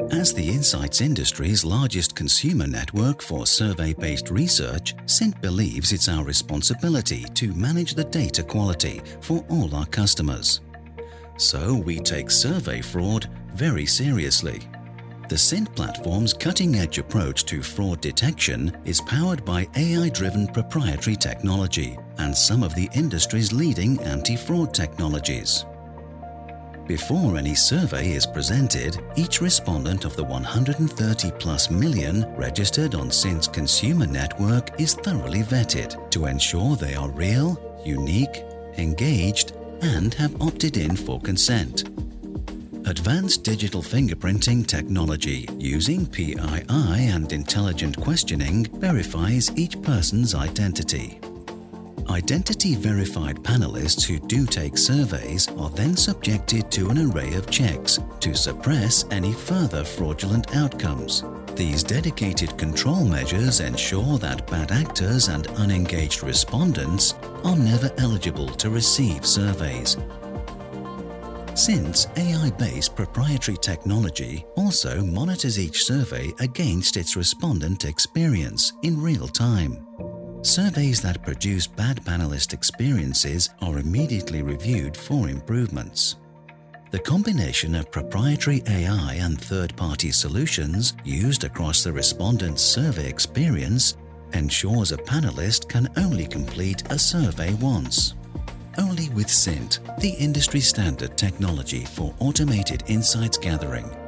As the insights industry's largest consumer network for survey-based research, Cint believes it's our responsibility to manage the data quality for all our customers. So we take survey fraud very seriously. The Cint platform's cutting-edge approach to fraud detection is powered by AI-driven proprietary technology and some of the industry's leading anti-fraud technologies. Before any survey is presented, each respondent of the 130+ million registered on Cint's consumer network is thoroughly vetted to ensure they are real, unique, engaged, and have opted in for consent. Advanced digital fingerprinting technology using PII and intelligent questioning verifies each person's identity. Identity-verified panelists who do take surveys are then subjected to an array of checks to suppress any further fraudulent outcomes. These dedicated control measures ensure that bad actors and unengaged respondents are never eligible to receive surveys. Cint's AI-based proprietary technology also monitors each survey against its respondent experience in real time. Surveys that produce bad panelist experiences are immediately reviewed for improvements. The combination of proprietary AI and third-party solutions used across the respondent's survey experience ensures a panelist can only complete a survey once. Only with Cint, the industry-standard technology for automated insights gathering,